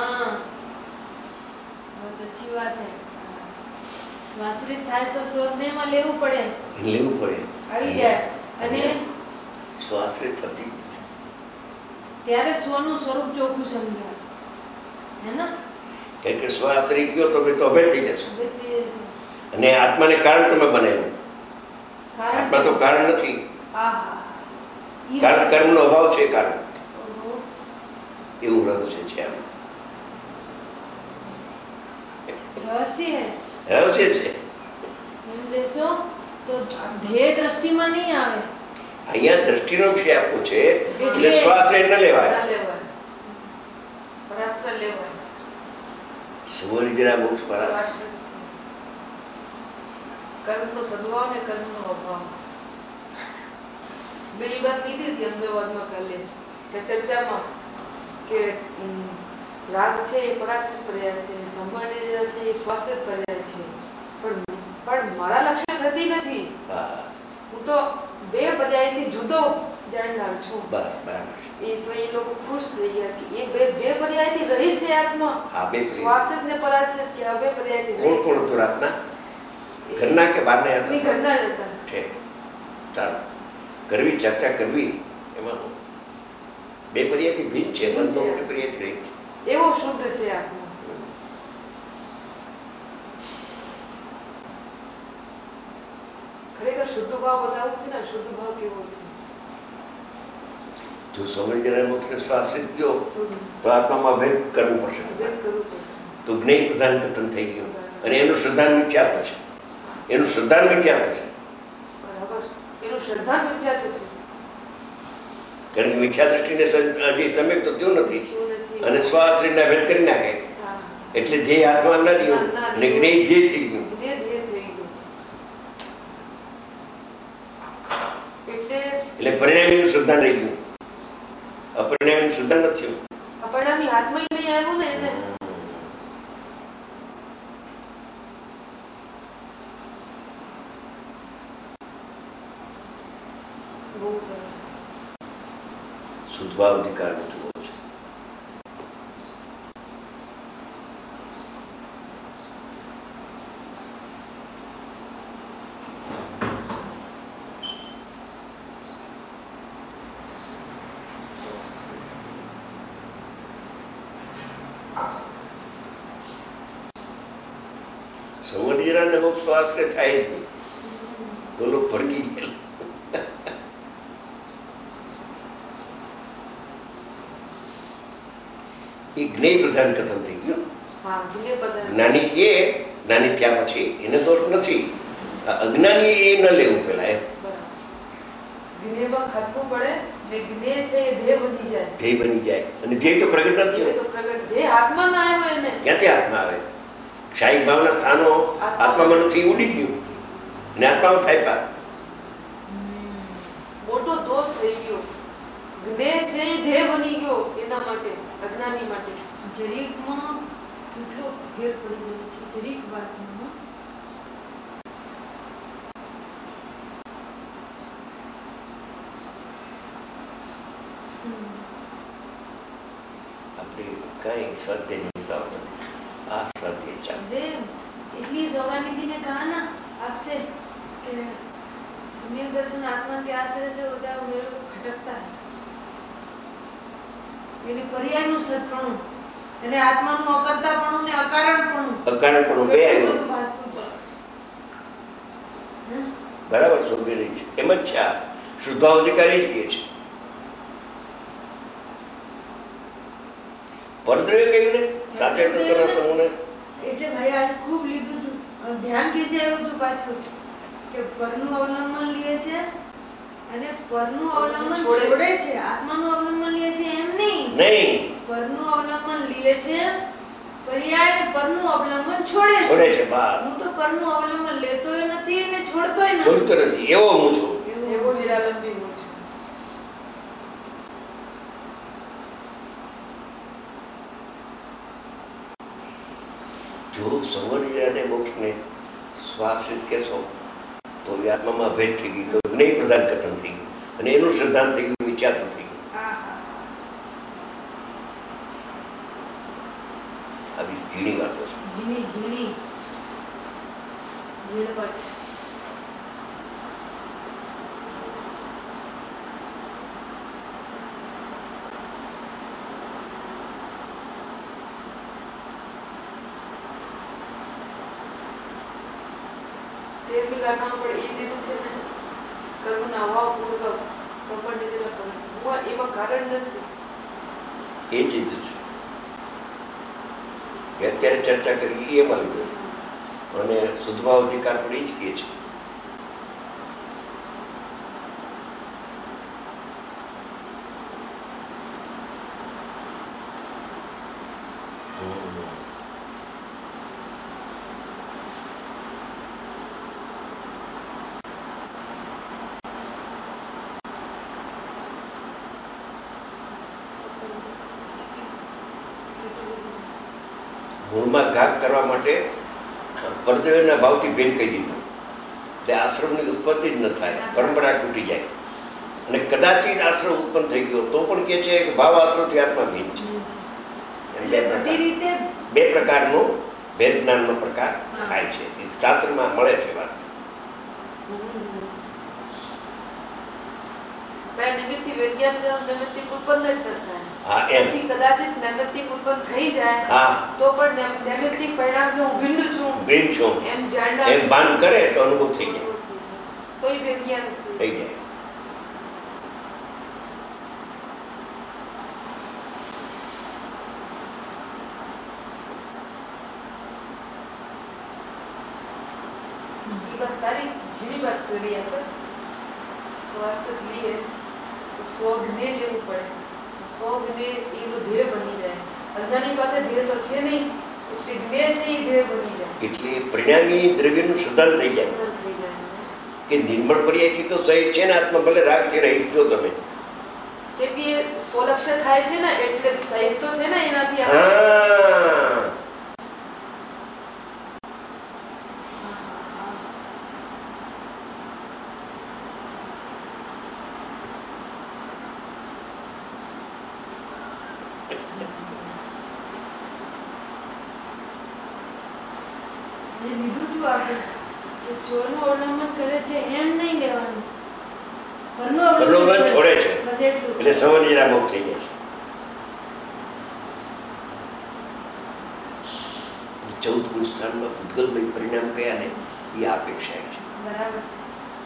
अच्छी बात है. સ્વાશ્રિત થાય તો સ્વજ્ઞેયમાં લેવું પડે. આવી જાય. અને સ્વાશ્રિત થતી ત્યારે સ્વનું સ્વરૂપ ચોખ્ખું સમજાય. હે ને? કેમ કે સ્વાશ્રય ગયો તો અભેદ થઈ જશે. અને આત્માને કારણ તમે બનાવ્યું. આત્મા તો કારણ નથી. કારણ કર્મનો અભાવ છે. કારણ એવું રહસ્ય છે. આમ રહસ્ય છે. એમ લેશો તો ધ્યેય દ્રષ્ટિમાં નહીં આવે. અહીંયા દ્રષ્ટિનો વિષય આપવો છે એટલે સ્વાશ્રય ન લેવાય. સુવર્ણિજરા મોક્ષ પરાશ્રય. કર્મનો સદભાવ ને કર્મનો અભાવ. પેલી વાત કીધી હતી અમદાવાદમાં કાલે ચર્ચામાં કે રાગ છે એ પરાશ્રિત પર્યાય છે, સંભાળની છે એ સ્વાશ્રિત પર્યાય છે, પણ મારા લક્ષ્ય થતી નથી. હું તો બે પર્યાયથી જુદો જાણનાર છું. એ તો એ લોકો ખુશ થઈ ગયા કે એ બે પર્યાયથી રહી છે આત્મા. સ્વાશ્રિત ને પરાશ્રિત કે બે પર્યાયથી રહી. કોણ હતું રાતના? ઘરના કે બહારના હતા? ઘરના જ હતા. ચાલો કરવી ચર્ચા કરવી એમાં બે પર્યાયથી ભિન્ન છે, પર્યાયથી રહી છે. એવો શુદ્ધ છે આત્મા. ખરેખર શુદ્ધ ભાવ બતાવું છે ને. શુદ્ધ ભાવ કેવો છે? જો સમય મોક્ષ શ્વાસિત ગયો તો આત્મામાં ભેદ કરવું પડશે. તો જ્ઞેય પ્રધાન કથન થઈ ગયું અને એનું શ્રદ્ધાન મિથ્યાત્વ છે. એનું શ્રદ્ધાન મિથ્યાત્વ છે. એનું શ્રદ્ધાન મિથ્યાત્વ છે. કારણ કે મિથ્યા દ્રષ્ટિને હજી સમ્યક તો થયું નથી અને સ્વાશ્રયના ભેદ કરી નાખે એટલે જે આત્મા ના રહ્યો અને જ્ઞેય જે થઈ ગયું. એટલે પરિણામીનું શ્રદ્ધા રહી ગયું, અપરિણામીનું શ્રદ્ધા નથી. અપરિણામી આત્મા નહીં આવ્યું ને એને. બહુ સરસ. શુદ્ધભાવ અધિકાર જુઓ છે. સંવર્જના મોક્ષ આશ્રય થાય જ નહીં. બોલો ભડકી ગયેલું. એ જ્ઞેય પ્રધાન કથન થઈ ગયું. જ્ઞાની કે જ્ઞાની થયા પછી એને દોષ નથી. અજ્ઞાની એ ન લેવું પેલા એમ. જ્ઞેયમાં ખાટવું પડે ને જ્ઞેય છે એ ધ્યેય બની જાય. ધ્યેય બની જાય અને ધ્યેય તો પ્રગટ નથી. ધ્યેય આત્મા ના આવ્યો એને. ક્યાંથી આત્મા આવે? ક્ષાયિક ભાવના સ્થાનો આત્મામાં નથી, ઉડી ગયું અને આત્મામાં થાય પા. મોટો દોષ થઈ ગયો. જ્ઞેય છે એ ધ્યેય બની ગયો એના માટે, અજ્ઞાની માટે. જરીકમાં કેટલો ફેર પડી ગયો છે જરીક વાતમાં. આપણે કઈ સ્વાધ્યાય નિભાવ નથી, આ સ્વાધ્યાય ચાલે. इसलिए सोगानी जी ने कहा ना आपसे कि सम्यक दर्शन आत्मा के आश्रय से होता है, मेरे को खटकता है. એટલે પર્યાયનું સદપણું એટલે આત્માનું અકર્તાપણું ને અકારણપણું બે બધું ભાસતું હતું. બરાબર સમજી રહી છે. એમ જ છે આ શુદ્ધાધિકારી જ કહે છે. પરદ્રવ્ય કહ્યું ને સાથે તત્વના સમૂહને. એટલે ભાઈ આજે ખૂબ લીધું હતું, ધ્યાન ખેંચાયું હતું પાછું કે પરનું અવલંબન લે છે અને પરનું અવલંબન છોડે છે. આત્માનું અવલંબન લે છે એમ નહીં, પરનું અવલંબન લે છે પર્યાય, પરનું અવલંબન છોડે છે. હું તો પરનું અવલંબન લેતોય નથી અને છોડતો નથી. એવો હું છું, એવો નિરાલંબી હું છું. જો સંવર્ય અને મોક્ષને શ્વાસરિત કહેશો તો એ આત્મામાં ભેદ થઈ ગઈ, તો જ્ઞેય પ્રધાન કથન થઈ ગયું અને એનું શ્રદ્ધાંત થઈ ગયું, વિચાર થઈ ગયું. આવી ઝીણી વાતો છે. ઝીણવટ. લખાણ પણ એ દીધું છે ને, કરુણા ભાવપૂર્વક પ્રપંચ એમાં કારણ નથી. એ જ લીધું છે અત્યારે ચર્ચા કરી એમાં લીધું છે અને શુદ્ધભાવ અધિકાર પણ એ જ કહે છે. મૂળમાં ઘાત કરવા માટે પરદ્રવ્યના ભાવથી ભેદ કહી દીધું એટલે આશ્રમની ઉત્પત્તિ જ ન થાય, પરંપરા તૂટી જાય. અને કદાચિત આશ્રમ ઉત્પન્ન થઈ ગયો તો પણ કે છે કે ભાવ આશ્રમથી આત્મા ભેદ છે. બે પ્રકારનો ભેદ જ્ઞાનનો પ્રકાર થાય છે, શાસ્ત્રમાં મળે છે વાત. નિમિત્તથી વિજ્ઞાન નૈમિત્તિક ઉત્પન્ન જ ન થાય. પછી કદાચિત નૈમિત્તિક ઉત્પન્ન થઈ જાય તો પણ નૈમિત્તિક પરિણામ જો હું ભિન્ન છું એમ જાણના એમ ભાન કરે તો અનુભવ થઈ જાય, તોય વિજ્ઞાન થઈ જાય. બસ સારી ઝીણી વાત કરી આપણે. સ્વાસ્થ્ય લઈએ તો સ્વજ્ઞે લેવું પડે. સ્વજ્ઞે એનો ધ્યેય બની જાય. અજ્ઞાની પાસે ધ્યેય તો છે નહીં, એટલે જ્ઞેય છે એ ધ્યેય બની જાય. એટલે પરિણામી દ્રવ્યનું શુદ્ધાંત થઈ જાય કે નિર્મળ પર્યાયથી તો સહિત છે ને આત્મા, ભલે રાગથી રહિત જો તમે. કેમ કે સ્વલક્ષ્ય થાય છે ને એટલે સહિત તો છે ને એનાથી. લીધું તું આપણે કે સ્વનું અવલંબન કરે છે એમ નહીં લેવાનું, પરનું અવલંબન છોડે છે એટલે સંવર્જના મુક્ત થઈ જાય છે. 14 ગુણ સ્થાનમાં ભૂતગલમય પરિણામ કયા ને એ અપેક્ષા છે. બરાબર છે.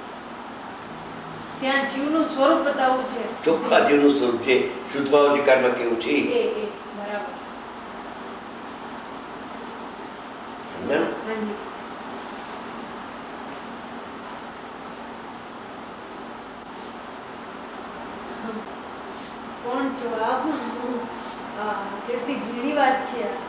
ત્યાં જીવનું સ્વરૂપ બતાવવું છે, ચોખ્ખા જીવનું સ્વરૂપ છે. શુદ્ધભાવ અધિકારમાં કેવું છે બરાબર. કોણ છો આપ? કેટલી ઝીણી વાત છે આ.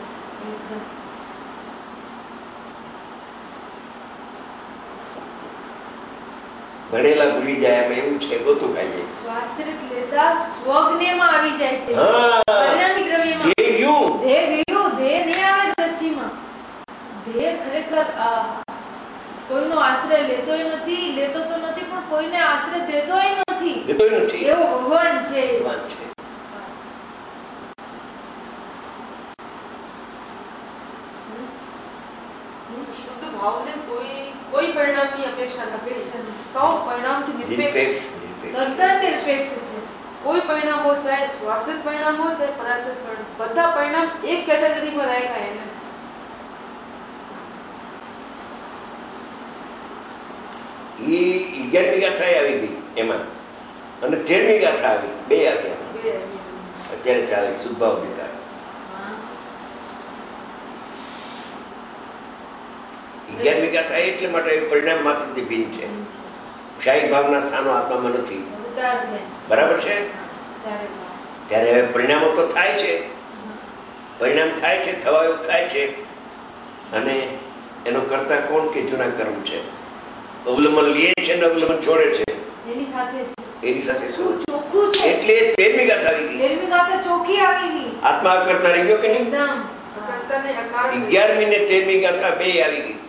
ભણેલા ભૂલી જાય એમ એવું છે, ગોતું ખાઈ જાય. સ્વાશ્રિત લેતા સ્વજ્ઞેમાં આવી જાય છે. પરિણામી દ્રવ્યમાં ધ્યેય ગયું, ધ્યેય નહીં આવે ધ્યેય ખરેખર કોઈનો આશ્રય લેતોય નથી, લેતો તો નથી પણ કોઈને આશ્રય દેતોય નથી. એવો ભગવાન છે. શુદ્ધ ભાવને કોઈ પરિણામની અપેક્ષા નથી. સૌ પરિણામથી નિરપેક્ષ, તદ્દન નિરપેક્ષ છે. કોઈ પરિણામ હો, ચાહે શ્વાસિત પરિણામ હો ચાહે પરાશ્રિત પરિણામ, બધા પરિણામ એક કેટેગરીમાં રહેલા એને. એ 11મી ગાથા આવી ગઈ એમાં, અને 13મી ગાથા આવી, બે આવ્યા અત્યારે ચાલે શુદ્ધભાવ ગીતા. 11મી ગાથા એટલે માટે પરિણામ માત્રથી ભિન્ન છે. શાહી ભાવના સ્થાનો આત્મામાં નથી. બરાબર છે. ત્યારે પરિણામો તો થાય છે, પરિણામ થાય છે, થવાયું થાય છે, અને એનો કરતા કોણ કે જૂના કર્મ છે. અવલંબન લે છે ને અવલંબન છોડે છે, એની સાથે શું ચોખ્ખું છે. એટલે 13મી ગાથા આવી ગઈ. 13મી ગાથા ચોખ્ખી આવી ગઈ. આત્મા કરતા રહી ગયો કે નહીં? એકદમ. 11મી ને 13મી ગાથા બે આવી ગઈ.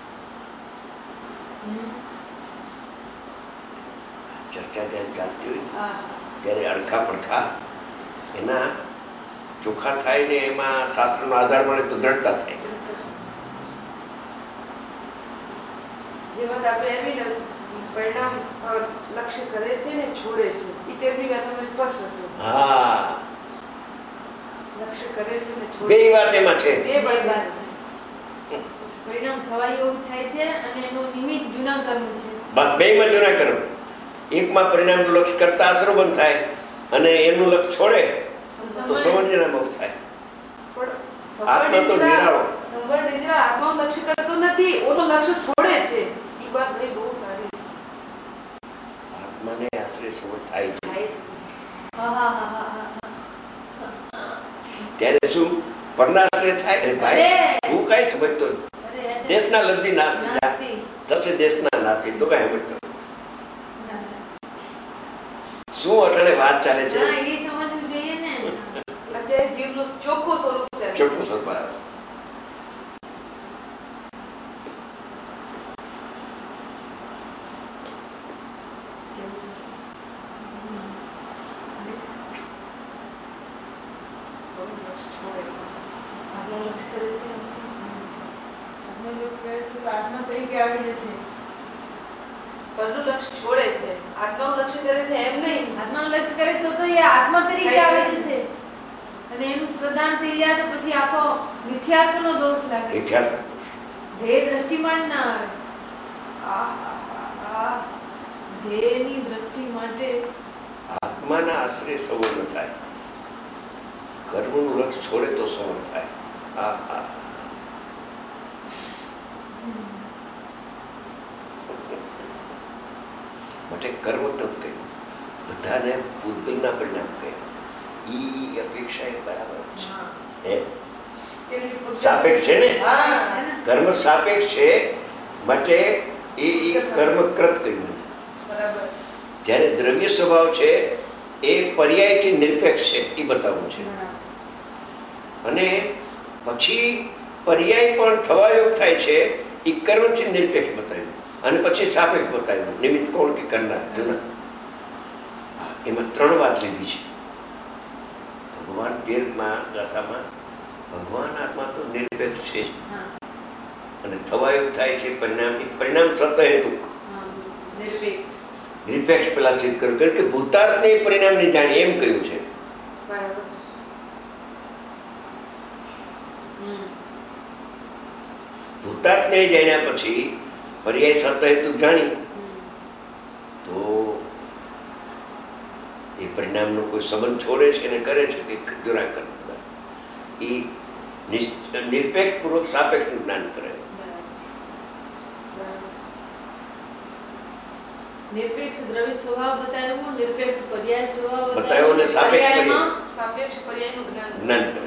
ચર્ચા જ્યારે ચાલતી હોય ત્યારે અડખા પડખા એના ચોખ્ખા થાય ને એમાં શાસ્ત્રનો આધાર મળે તો દ્રઢતા થાય. જે વાત આપણે એવી પરિણામ લક્ષ્ય કરે છે ને છોડે છે, એ 13મી ગાથામાં સ્પષ્ટ છે. હા, લક્ષ્ય કરે છે ને છોડે. બે વાત એમાં છે. બે વાત છે. પરિણામ થવા યોગ થાય છે અને એનું નિમિત્ત જૂના કર્મ છે. બસ બેમાં જૂના કર્મ. એકમાં પરિણામનું લક્ષ્ય કરતા અસરો બંધ થાય અને એનું લક્ષ્ય છોડે તો સમજના મોક્ષ થાય. આત્મા તો નિરાળો. આત્માનું લક્ષ્ય કરતો નથી, ઓનો લક્ષ્ય છોડે છે. એ વાત ભાઈ બહુ સારી છે. આત્માને આશ્રય સમજ થાય છે. ત્યારે શું પરનાશ્રય થાય ને ભાઈ, હું કઈ સમજતો દેશના લબ્ધી નાસ્તી થશે, દેશના નાસ્તી તો કઈ સમજતો શું અટાણે વાત ચાલે છે. એ સમજવું જોઈએ ને. અત્યારે જીવનું ચોખ્ખું સ્વરૂપ છે. ચોખ્ખું સ્વરૂપ આવે છે. આત્મા તરીકે આવી જશે. પરનું લક્ષ્ય છોડે છે, આત્માનું લક્ષ્ય કરે છે એમ નહીં. આત્માનું લક્ષ્ય કરે તો એ આત્મા તરીકે આવી જશે અને એનું શ્રદ્ધાન થઈ જાય તો પછી આખો મિથ્યાત્વનો દોષ લાગે. ધ્યેય દ્રષ્ટિમાં જ ના આવે. ધ્યેયની દ્રષ્ટિ માટે આત્માના આશ્રય સંવર્ણ થાય, કર્મનું લક્ષ્ય છોડે તો સંવર્ણ થાય. માટે કર્મ તત્વ કહ્યું, બધાને પૂતગલના પરિણામ કહ્યું. ઈ અપેક્ષા એ બરાબર છે. સાપેક્ષ છે ને, કર્મ સાપેક્ષ છે માટે એ કર્મકૃત કહ્યું. જ્યારે દ્રવ્ય સ્વભાવ છે એ પર્યાયથી નિરપેક્ષ છે એ બતાવવું છે. અને પછી પર્યાય પણ થવાયોગ થાય છે એ કર્મથી નિરપેક્ષ બતાવ્યું, અને પછી સાપેક્ષ બતાવ્યું. નિમિત્ત કોણ કે કરનાર જૂના. એમાં 3 વાત લીધી છે ભગવાન 13માં ગાથામાં. ભગવાન આત્મા તો નિરપેક્ષ છે અને થવાયોગ થાય છે પરિણામ થતા હેતુ નિરપેક્ષ પેલા સિદ્ધ કર્યું, કારણ કે ભૂતાર્થને પરિણામ નહીં જાણી એમ કહ્યું છે. ભૂતાર્થને જાણ્યા પછી પર્યાય સત્તા હેતુ જાણી તો એ પરિણામનો કોઈ સંબંધ છોડે છે અને કરે છે કે જુના કરતા એ નિરપેક્ષ પૂર્વક સાપેક્ષ જ્ઞાન કરે. નિરપેક્ષ દ્રવ્ય સ્વભાવ બતાવ્યું, નિરપેક્ષ પર્યાય સ્વભાવ બતાવ્યો અને સાપેક્ષ પર્યાયનું જ્ઞાન કરે.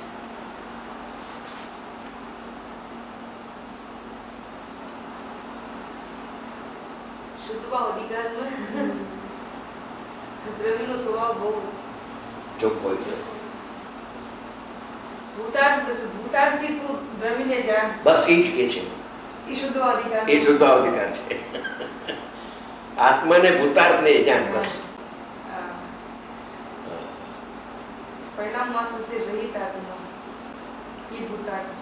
શુદ્ધભાવ અધિકારમાં દ્રવ્યનો સ્વભાવ બહુ ચોખ્ખો છે. ભૂતાર્થથી તું દ્રવ્યને જાણ. બસ એ જ કે છે. એ શુદ્ધ અધિકાર. એ શુદ્ધ અધિકાર છે. આત્માને ભૂતાર્થને જાણ. બસ પરિણામ માત્ર से रहित आत्मा ये भूतार्थ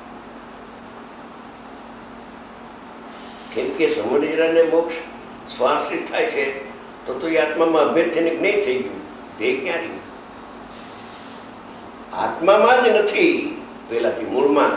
છે. કેમ કે સમુદ્રને મોક્ષ શ્વાસથી થાય છે તો એ આત્મામાં અભેદ થઈને જ્ઞેય થઈ ગયું. ધ્યેય ક્યાં રહ્યું? આત્મામાં જ નથી પેલાથી મૂળમાં.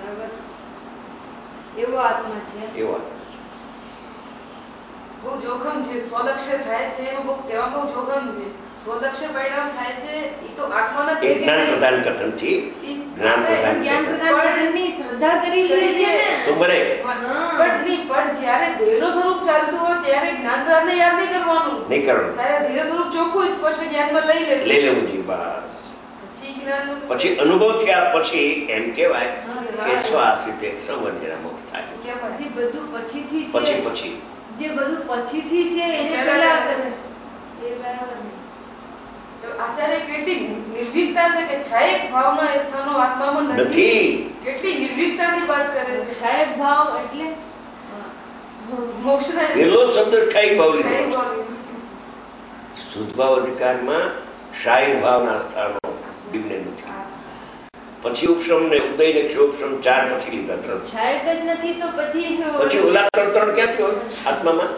એવો આત્મા છે. એવો આત્મા છે. બહુ જોખમ છે. સ્વલક્ષ્ય થાય છે એમાં બહુ જોખમ છે. સ્વલક્ષ્ય પરિણામ થાય છે એ તો આત્માના છે. જ્ઞાન પ્રદાન કથનથી જ્ઞાન પ્રદાન શ્રદ્ધા કરી લે છે ને તો બરે. પણ જ્યારે દેહનું સ્વરૂપ ચાલતું હોય ત્યારે જ્ઞાન પ્રદાનને યાદ નહીં કરવાનું. નહીં કરવાનું. ત્યારે દેહ સ્વરૂપ ચોખ્ખું સ્પષ્ટ જ્ઞાનમાં લઈ લેવું જોઈએ. બસ પછી જ્ઞાન પછી અનુભવ થયા પછી એમ કહેવાય કે શ્વાસ રીતે સંવંજના મુક્ત થાય. પછી બધું પછીથી છે. પછી જે બધું પછીથી છે એને પહેલા કરે. એ બરાબર નહીં. આચાર્ય કેટલી નિર્ભીકતા છે કે છાયક ભાવના એ સ્થાનો આત્મામાં નથી. કેટલી નિર્ભીકતાની વાત કરે છે. છાયક ભાવ એટલે મોક્ષના પેલો શબ્દ છાયક ભાવ લીધો. શુદ્ધ ભાવ અધિકારમાં શાહી ભાવના સ્થાનો દિવ્ય નથી. પછી ઉપશમ ને ઉદય ને ક્ષોપશમ 4 પછી લીધા. 3 છાયક જ નથી તો પછી ઓલા 3 ક્યાંથી હોય આત્મામાં?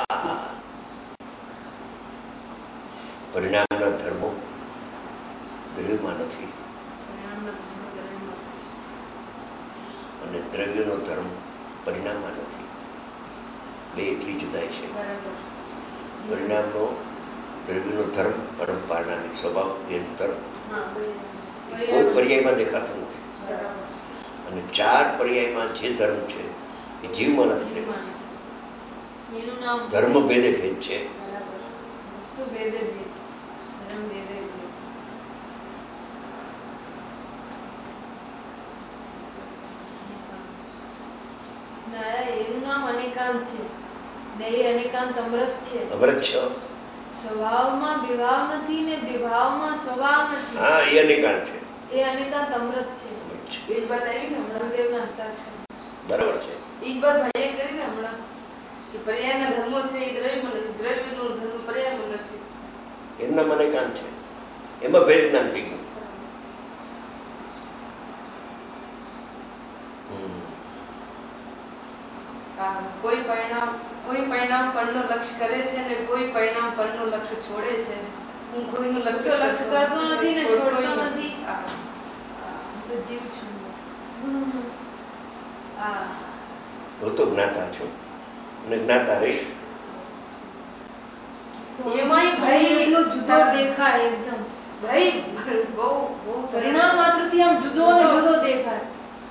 પરિણામના ધર્મો દ્રવ્યમાં નથી અને દ્રવ્યનો ધર્મ પરિણામમાં નથી. બે એટલી જુદાઈ છે. પરિણામનો દ્રવ્યનો ધર્મ પરમ પારણામિક સ્વભાવ એ અંતર કોઈ પર્યાયમાં દેખાતું નથી. અને 4 પર્યાયમાં જે ધર્મ છે એ જીવમાં નથી દેખાતું. ધર્મ ભેદે ભેદ છે. વસ્તુ ભેદે ભેદ, ધર્મ ભેદે ભેદ. એનું નામ અનેકાંત છે ને એ અનેકાંત અમૃત છે. અમૃત છે. સ્વભાવમાં વિભાવ નથી ને વિભાવમાં સ્વભાવ નથી. હા, એ અનેકાંત છે. એ અનેકાંત અમૃત છે. એ જ વાત આવી ને હમણાં દેવના હસ્તાક્ષર. બરાબર છે. એ જ વાત ભાઈએ કરી ને હમણાં કે પર્યાયના ધર્મો છે એ દ્રવ્યમાં નથી. દ્રવ્યનો ધર્મ પર્યાયમાં નથી. એમના અનેકાંત છે. એમાં ભેદ જ્ઞાન થઈ ગયું. કોઈ પરિણામ પરનો લક્ષ્ય કરે છે ને કોઈ પરિણામ પરનો લક્ષ્ય છોડે છે. હું કોઈનું લક્ષ્ય કરતો નથી ને છોડતો નથી. તો જીવ છું. હું તો જ્ઞાતા છું અને જ્ઞાતા રહીશ. એમાંય ભાઈ એટલો જુદો દેખાય એકદમ. ભાઈ બહુ પરિણામ માત્રથી આમ જુદો ને જુદો દેખાય.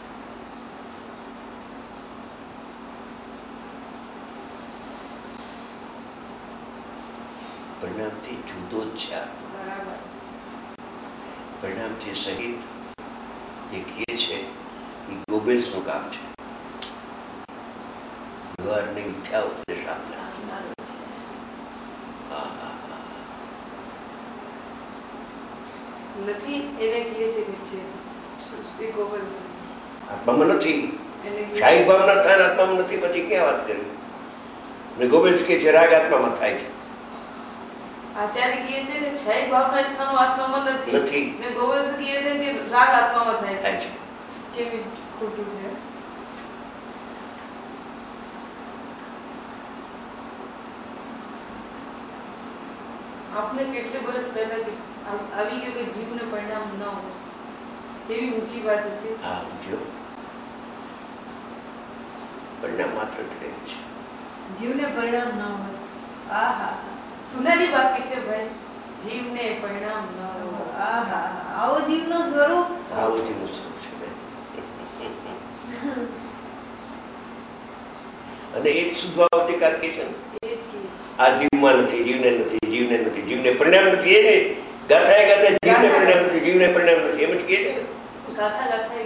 પરિણામથી જુદો જ છે. બરાબર. પરિણામથી સહિત જે કહે છે એ ગોબેલ્સનું કામ છે. વ્યવહારને મિથ્યા ઉપદેશ આપનાર. નથી એને કહે છે કે છે ગોબલ આત્મામાં નથી. શાહી ભાવના થાય આત્મામાં નથી. પછી ક્યાં વાત કરી? ને ગોબેલ્સ કે છે રાગ આત્મામાં થાય છે. આચાર્ય કહે છે કે છ ભાવના સ્થાનો આત્મામાં નથી ને ગોબેલ્સ કહે છે કે રાગ આત્મામાં થાય છે. કેવી ખોટું છે? આપને કેટલે વર્ષ પહેલા આવી ગયો કે જીવને પરિણામ ન હોય એવી ઊંચી વાત હતી. હા, ઊંચો પરિણામ માત્ર છે. જીવને પરિણામ ન હોય. આહા, સુનારી બાકી છે ભાઈ. જીવને પરિણામ ન હોય. આહા, આવો જીવનો સ્વરૂપ. આવો જીવનું સ્વરૂપ છે. અને એ જ શુદ્ધાવતી કાર્ય છે ને. આ જીવમાં નથી, જીવને નથી, જીવને નથી, જીવને પરિણામ નથી. એને ગાથાએ ગાથા જીવને પરિણામ નથી, જીવને પરિણામ નથી એમ જ કહે છે ને. ગાથા ગાથા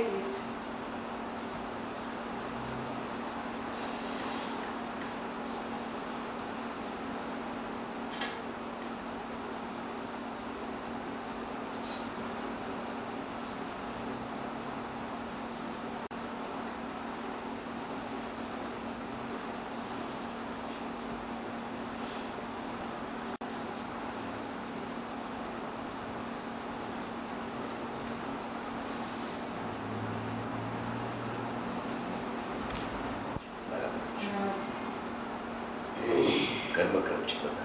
કર્મક્રમ છે બધા.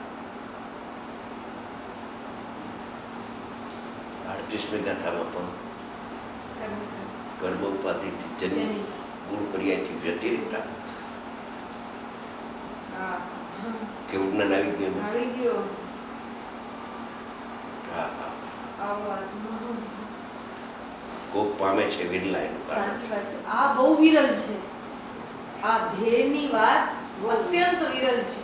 38મી ગાથામાં પણ કર્મ ઉપાધિથી જન્મ ગુણ પર્યાયથી વ્યતિરિક્તા કેવું જ્ઞાન આવી ગયું? હા હા, કોક પામે છે વિરલા એનું કારણ. સાચી વાત છે. આ બહુ વિરલ છે. આ ધ્યેયની વાત અત્યંત વિરલ છે.